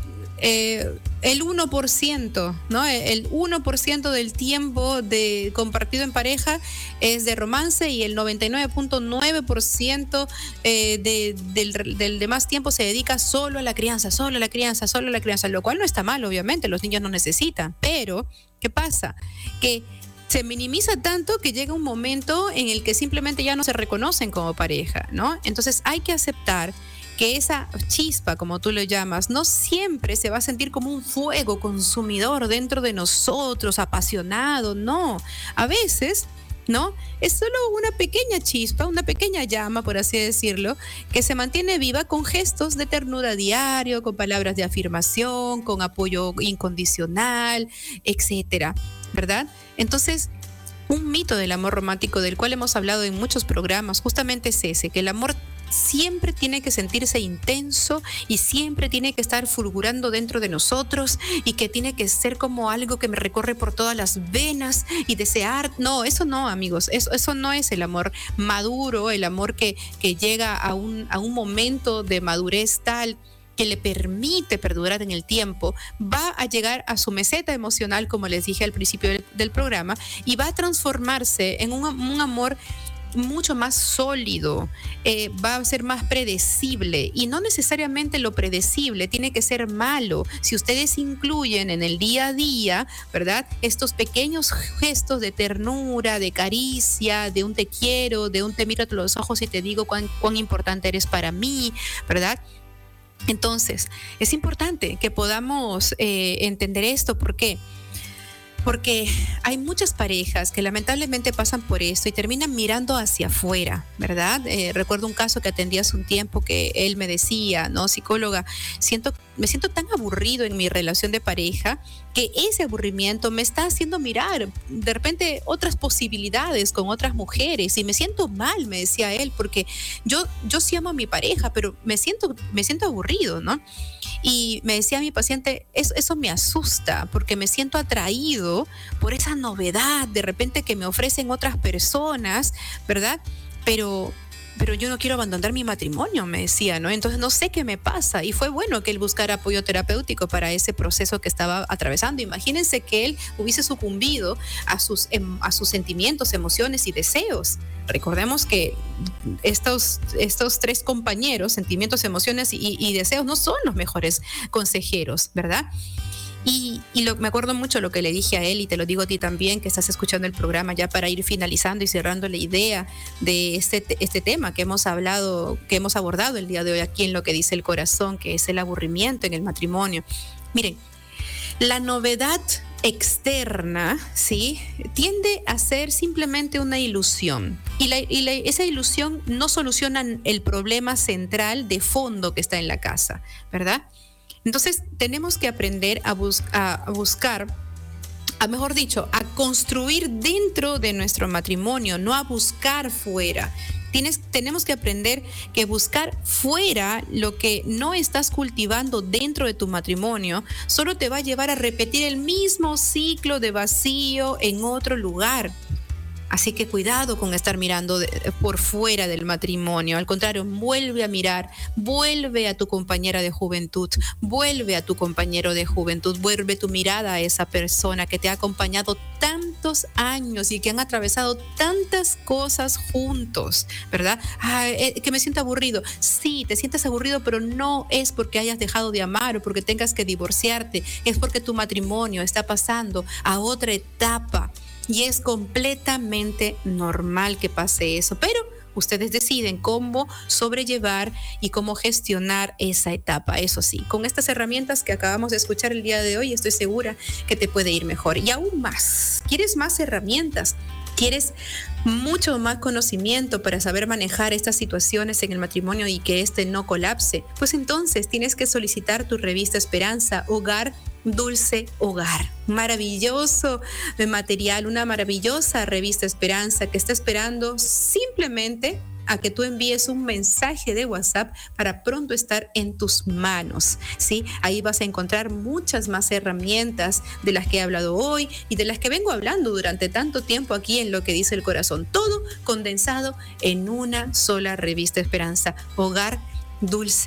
Speaker 1: eh, el uno por ciento, ¿no? El uno por ciento del tiempo de compartido en pareja es de romance y el noventa y nueve punto nueve por ciento eh, de, del, del demás tiempo se dedica solo a la crianza, solo a la crianza, solo a la crianza, lo cual no está mal, obviamente, los niños no necesitan. Pero, ¿qué pasa? Que se minimiza tanto que llega un momento en el que simplemente ya no se reconocen como pareja, ¿no? Entonces hay que aceptar que esa chispa, como tú lo llamas, no siempre se va a sentir como un fuego consumidor dentro de nosotros, apasionado, no. A veces, ¿no? Es solo una pequeña chispa, una pequeña llama, por así decirlo, que se mantiene viva con gestos de ternura diario, con palabras de afirmación, con apoyo incondicional, etcétera, ¿verdad? Entonces, un mito del amor romántico del cual hemos hablado en muchos programas justamente es ese, que el amor siempre tiene que sentirse intenso y siempre tiene que estar fulgurando dentro de nosotros y que tiene que ser como algo que me recorre por todas las venas y desear. No, eso no, amigos, eso, eso no es el amor maduro, el amor que, que llega a un, a un momento de madurez tal que le permite perdurar en el tiempo, va a llegar a su meseta emocional, como les dije al principio del, del programa, y va a transformarse en un, un amor mucho más sólido, eh, va a ser más predecible, y no necesariamente lo predecible tiene que ser malo. Si ustedes incluyen en el día a día, ¿verdad?, estos pequeños gestos de ternura, de caricia, de un te quiero, de un te miro a los ojos y te digo cuán, cuán importante eres para mí, ¿verdad? Entonces, es importante que podamos eh, entender esto. ¿Por qué? Porque hay muchas parejas que lamentablemente pasan por esto y terminan mirando hacia afuera, ¿verdad? Eh, recuerdo un caso que atendí hace un tiempo que él me decía, ¿no? Psicóloga, siento, me siento tan aburrido en mi relación de pareja que ese aburrimiento me está haciendo mirar de repente otras posibilidades con otras mujeres y me siento mal, me decía él, porque yo, yo sí amo a mi pareja, pero me siento, me siento aburrido, ¿no? Y me decía mi paciente, eso, eso me asusta porque me siento atraído por esa novedad de repente que me ofrecen otras personas, ¿verdad? Pero, pero yo no quiero abandonar mi matrimonio, me decía, ¿no? Entonces no sé qué me pasa. Y fue bueno que él buscara apoyo terapéutico para ese proceso que estaba atravesando. Imagínense que él hubiese sucumbido a sus, a sus sentimientos, emociones y deseos. Recordemos que estos, estos tres compañeros, sentimientos, emociones y, y deseos, no son los mejores consejeros, ¿verdad? Y, y lo, me acuerdo mucho lo que le dije a él, y te lo digo a ti también, que estás escuchando el programa, ya para ir finalizando y cerrando la idea de este, este tema que hemos hablado, que hemos abordado el día de hoy aquí en Lo que dice el corazón, que es el aburrimiento en el matrimonio. Miren, la novedad externa, ¿sí?, tiende a ser simplemente una ilusión. Y, la, y la, esa ilusión no soluciona el problema central de fondo que está en la casa, ¿verdad? Entonces tenemos que aprender a, bus- a buscar, a mejor dicho, a construir dentro de nuestro matrimonio, no a buscar fuera. Tienes, tenemos que aprender que buscar fuera lo que no estás cultivando dentro de tu matrimonio solo te va a llevar a repetir el mismo ciclo de vacío en otro lugar. Así que cuidado con estar mirando de, por fuera del matrimonio. Al contrario, vuelve a mirar, vuelve a tu compañera de juventud, vuelve a tu compañero de juventud, vuelve tu mirada a esa persona que te ha acompañado tantos años y que han atravesado tantas cosas juntos, ¿verdad? Ah, eh, que me siento aburrido. Sí, te sientes aburrido, pero no es porque hayas dejado de amar o porque tengas que divorciarte, es porque tu matrimonio está pasando a otra etapa. Y es completamente normal que pase eso, pero ustedes deciden cómo sobrellevar y cómo gestionar esa etapa. Eso sí, con estas herramientas que acabamos de escuchar el día de hoy, estoy segura que te puede ir mejor. Y aún más, ¿quieres más herramientas? ¿Quieres mucho más conocimiento para saber manejar estas situaciones en el matrimonio y que este no colapse? Pues entonces tienes que solicitar tu revista Esperanza, Hogar Dulce Hogar. Maravilloso material, una maravillosa revista Esperanza que está esperando simplemente a que tú envíes un mensaje de WhatsApp para pronto estar en tus manos, ¿sí? Ahí vas a encontrar muchas más herramientas de las que he hablado hoy y de las que vengo hablando durante tanto tiempo aquí en Lo que dice el corazón. Todo condensado en una sola revista Esperanza, Hogar Dulce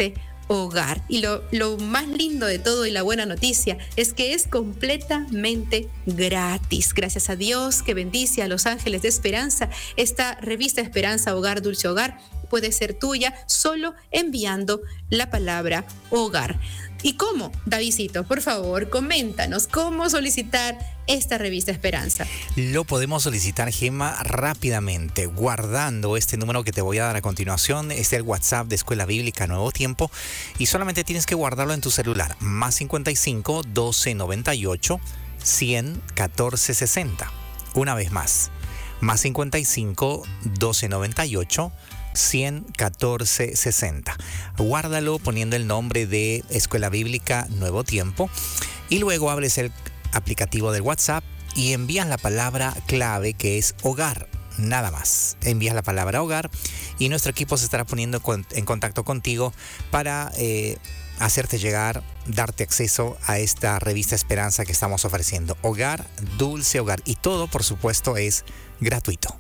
Speaker 1: hogar. Y lo, lo más lindo de todo y la buena noticia es que es completamente gratis. Gracias a Dios que bendice a los ángeles de esperanza. Esta revista Esperanza Hogar, Dulce Hogar puede ser tuya solo enviando la palabra hogar. ¿Y cómo, Davidcito? Por favor, coméntanos cómo solicitar esta revista Esperanza.
Speaker 2: Lo podemos solicitar, Gema, rápidamente, guardando este número que te voy a dar a continuación. Es el WhatsApp de Escuela Bíblica Nuevo Tiempo y solamente tienes que guardarlo en tu celular. Más cincuenta y cinco, doce noventa y ocho, cien, catorce sesenta. Una vez más, más cincuenta y cinco, doce noventa y ocho, cien, catorce sesenta. Guárdalo poniendo el nombre de Escuela Bíblica Nuevo Tiempo y luego abres el aplicativo del WhatsApp y envías la palabra clave que es hogar. Nada más. Envías la palabra hogar y nuestro equipo se estará poniendo en contacto contigo para eh, hacerte llegar, darte acceso a esta revista Esperanza que estamos ofreciendo. Hogar, Dulce Hogar. Y todo, por supuesto, es gratuito.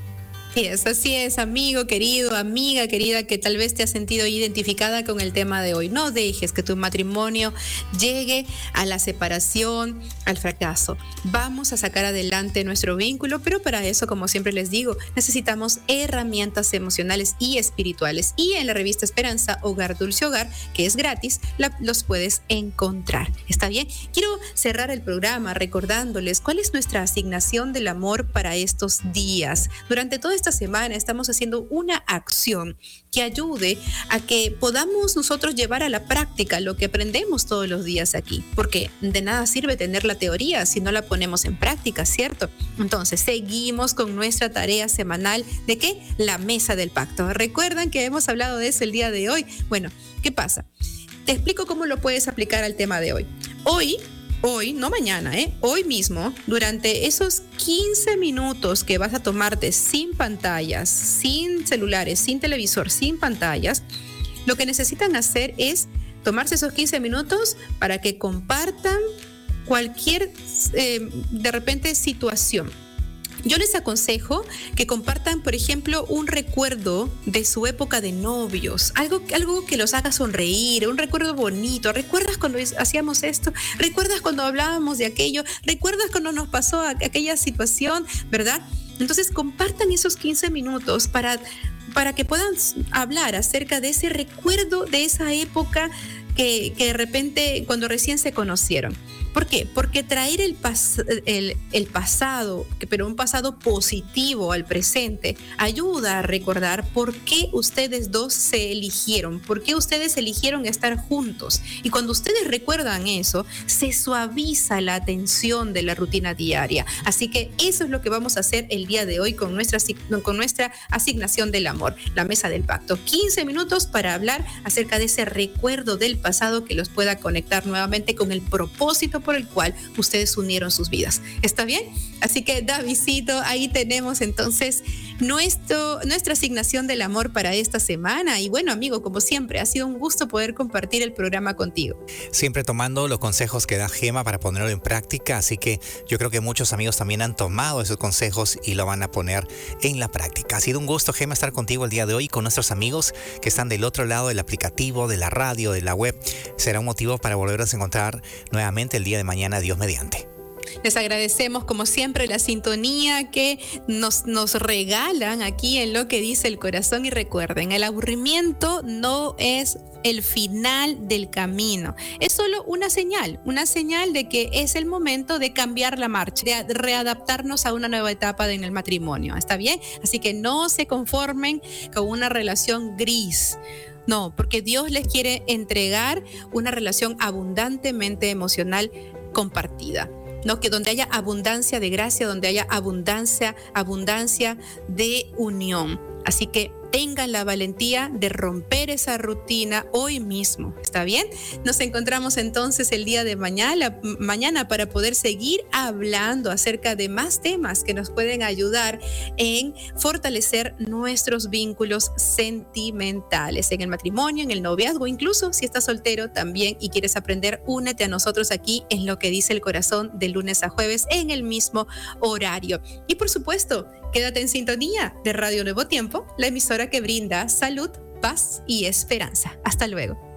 Speaker 1: Así es, así es, amigo querido, amiga querida, que tal vez te has sentido identificada con el tema de hoy. No dejes que tu matrimonio llegue a la separación, al fracaso. Vamos a sacar adelante nuestro vínculo, pero para eso, como siempre les digo, necesitamos herramientas emocionales y espirituales. Y en la revista Esperanza, Hogar, Dulce Hogar, que es gratis, la, los puedes encontrar. ¿Está bien? Quiero cerrar el programa recordándoles cuál es nuestra asignación del amor para estos días. Durante todo esta semana estamos haciendo una acción que ayude a que podamos nosotros llevar a la práctica lo que aprendemos todos los días aquí, porque de nada sirve tener la teoría si no la ponemos en práctica, ¿cierto? Entonces seguimos con nuestra tarea semanal de ¿qué? La mesa del pacto. ¿Recuerdan que hemos hablado de eso el día de hoy? Bueno, ¿qué pasa? Te explico cómo lo puedes aplicar al tema de hoy. Hoy Hoy, no mañana, ¿eh? Hoy mismo, durante esos quince minutos que vas a tomarte sin pantallas, sin celulares, sin televisor, sin pantallas, lo que necesitan hacer es tomarse esos quince minutos para que compartan cualquier, eh, de repente, situación. Yo les aconsejo que compartan, por ejemplo, un recuerdo de su época de novios, algo, algo que los haga sonreír, un recuerdo bonito. ¿Recuerdas cuando hacíamos esto? ¿Recuerdas cuando hablábamos de aquello? ¿Recuerdas cuando nos pasó aquella situación? ¿Verdad? Entonces, compartan esos quince minutos para, para que puedan hablar acerca de ese recuerdo de esa época que, que de repente, cuando recién se conocieron. ¿Por qué? Porque traer el, pas- el, el pasado, pero un pasado positivo al presente, ayuda a recordar por qué ustedes dos se eligieron, por qué ustedes eligieron estar juntos. Y cuando ustedes recuerdan eso, se suaviza la tensión de la rutina diaria. Así que eso es lo que vamos a hacer el día de hoy con nuestra, con nuestra asignación del amor, la mesa del pacto. quince minutos para hablar acerca de ese recuerdo del pasado que los pueda conectar nuevamente con el propósito por el cual ustedes unieron sus vidas. ¿Está bien? Así que, Davidcito, ahí tenemos entonces nuestro, nuestra asignación del amor para esta semana. Y bueno, amigo, como siempre, ha sido un gusto poder compartir el programa contigo.
Speaker 2: Siempre tomando los consejos que da Gema para ponerlo en práctica, así que yo creo que muchos amigos también han tomado esos consejos y lo van a poner en la práctica. Ha sido un gusto, Gema, estar contigo el día de hoy, con nuestros amigos que están del otro lado del aplicativo, de la radio, de la web. Será un motivo para volvernos a encontrar nuevamente el día de mañana, Dios mediante.
Speaker 1: Les agradecemos como siempre la sintonía que nos, nos regalan aquí en Lo que dice el corazón, y recuerden, el aburrimiento no es el final del camino, es solo una señal, una señal de que es el momento de cambiar la marcha, de readaptarnos a una nueva etapa en el matrimonio, ¿está bien? Así que no se conformen con una relación gris. No, porque Dios les quiere entregar una relación abundantemente emocional compartida. No, que donde haya abundancia de gracia, donde haya abundancia, abundancia de unión. Así que tengan la valentía de romper esa rutina hoy mismo, ¿está bien? Nos encontramos entonces el día de mañana, mañana para poder seguir hablando acerca de más temas que nos pueden ayudar en fortalecer nuestros vínculos sentimentales en el matrimonio, en el noviazgo, incluso si estás soltero también y quieres aprender, únete a nosotros aquí en Lo que dice el corazón, de lunes a jueves en el mismo horario. Y por supuesto, quédate en sintonía de Radio Nuevo Tiempo, la emisora que brinda salud, paz y esperanza. Hasta luego.